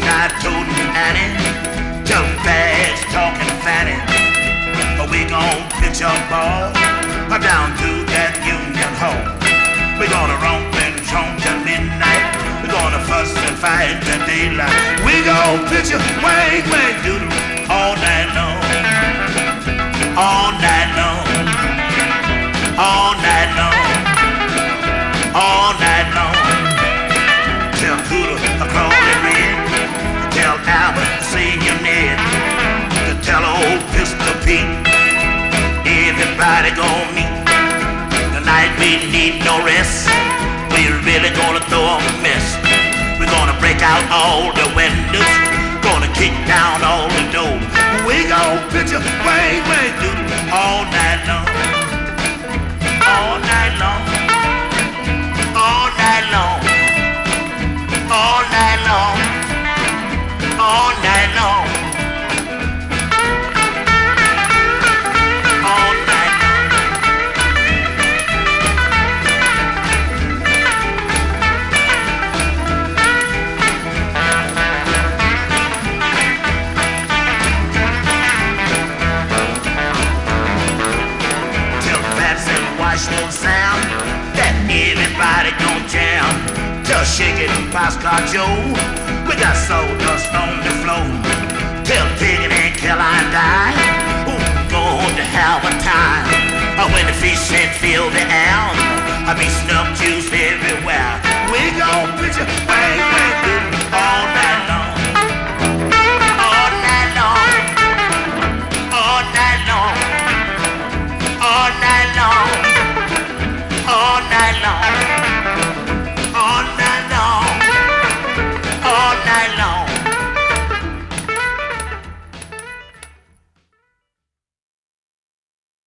got Tootin' Annie, till bags talking fanny. We gon' pitch a ball down to that Union Hall. We gonna romp and tromp till midnight. We gonna fuss and fight till daylight. We gon' pitch a wang wang doodle all night long, all night long, all night long, all night long. Tell Cooter a crawling red, tell Albert Senior Ned, to tell old Pistol Pete. Everybody gon' meet. Tonight we need no rest. We really gonna throw a mess. We're gonna break out all the windows, gonna kick down all the doors. We gon' pitch a wang wang doodle all night long, all night long, all night long, all night long, all night long. No sound that everybody gon' jam. Tell Shake It and Boxcar Joe, we got sawdust on the floor. Tell Piggin and Caroline Die, going to have a time. When the fish and fill the air, I be snuff juice everywhere. We gon' pitch a bang bang doodle all night long, all night long, all night long, all night long, all night long.